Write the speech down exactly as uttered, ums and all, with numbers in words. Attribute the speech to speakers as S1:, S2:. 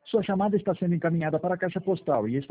S1: Sua chamada está sendo encaminhada para a caixa postal e está